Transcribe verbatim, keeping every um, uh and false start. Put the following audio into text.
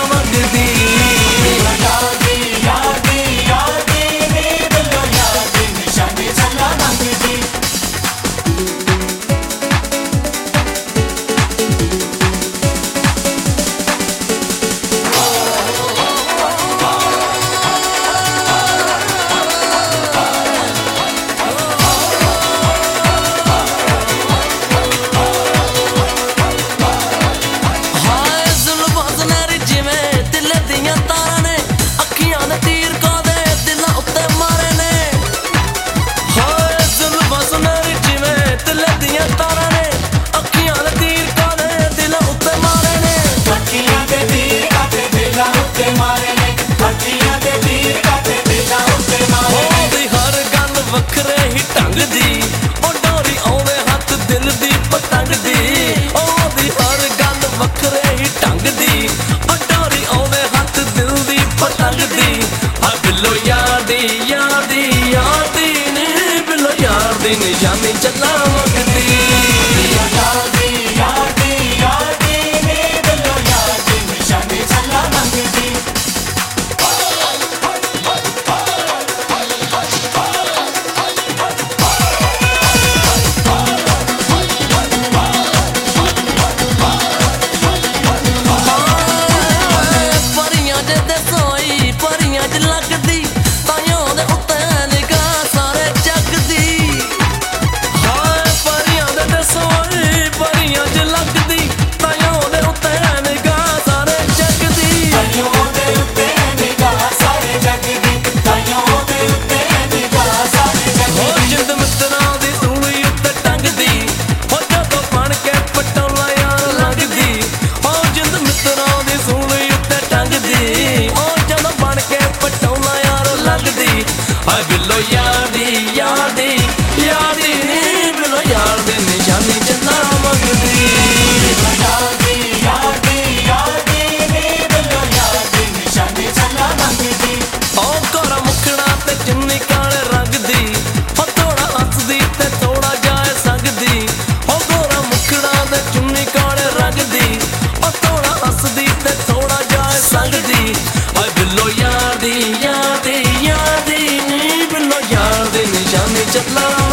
मंगदी निशानी चला मंगदी परियां जे सोई परियां च लगदी ताइयों दे उत्ते निगाह सारे जग दी बिलो यादी यादी यादी बिलो यार दी निशानी चला मंगदी ओ गोरा मुखड़ा ते चुन्नी काले रंग दी ओ थोड़ा हसदी ते थोड़ा जाए संगदी ओ गोरा मुखड़ा ते चुन्नी काले रंग दी ओ थोड़ा हसदी ते थोड़ा जाए संगदी हाय बिलो यादी यादी यादी निशानी चला